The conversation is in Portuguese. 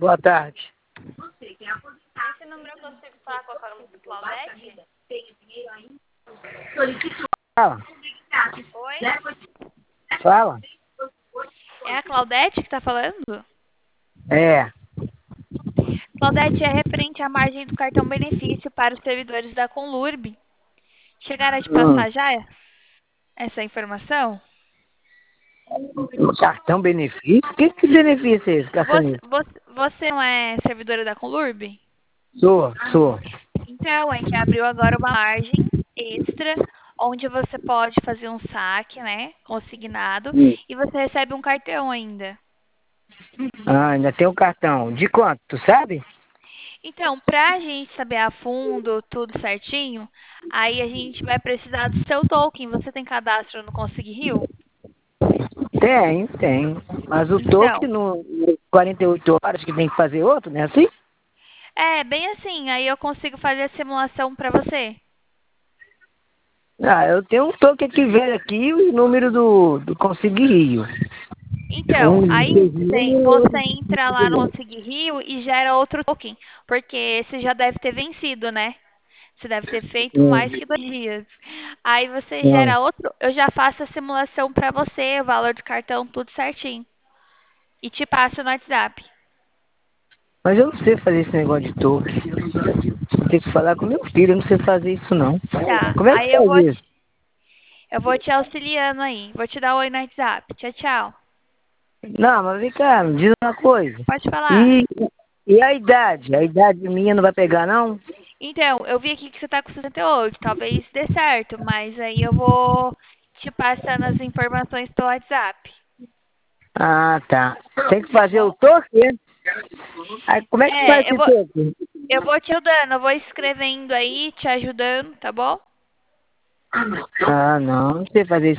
Boa tarde. Esse número eu consigo falar com a Claudete? Fala. Oi? Fala. É a Claudete que está falando? É. Claudete, é referente à margem do cartão benefício para os servidores da Conlurb. Chegaram a te Hum. passar já essa informação? Cartão benefício? Que benefício é esse, Você, Caçanito? você, você não é servidora da Conlurb? Sou. Então, é que abriu agora uma margem extra, onde você pode fazer um saque, né, consignado, Hum. e você recebe um cartão ainda. Ah, ainda tem o cartão. De quanto, tu sabe? Então, para a gente saber a fundo tudo certinho, aí a gente vai precisar do seu token. Você tem cadastro no Consig Rio? Tem. Mas o toque Então, no 48 horas que tem que fazer outro, né? Assim? é bem assim. Aí eu consigo fazer a simulação para você. Ah, eu tenho um toque aqui, velho, aqui, o número do Consig Rio. Então, aí você entra lá no Consig Rio e gera outro token, porque esse já deve ter vencido, né? Você deve ter feito mais que 2 dias. Aí você Hum. gera outro, eu já faço a simulação para você, o valor do cartão, tudo certinho. E te passo no WhatsApp. Mas eu não sei fazer esse negócio de toque. Tem que falar com meu filho, eu não sei fazer isso não. Tá, Como é que aí faz isso? eu vou te auxiliando aí. Vou te dar oi no WhatsApp. Tchau, tchau. Não, mas vem cá, me diz uma coisa. Pode falar. E, e a idade? A idade minha não vai pegar, não? Então, eu vi aqui que você tá com 68. Talvez dê certo, mas aí eu vou te passando as informações pelo WhatsApp. Ah, tá. Tem que Tá fazer o bom? toque, é? Aí, como é que faz É, esse toque? eu vou te ajudando. Eu vou escrevendo aí, te ajudando, tá bom? Ah, não sei fazer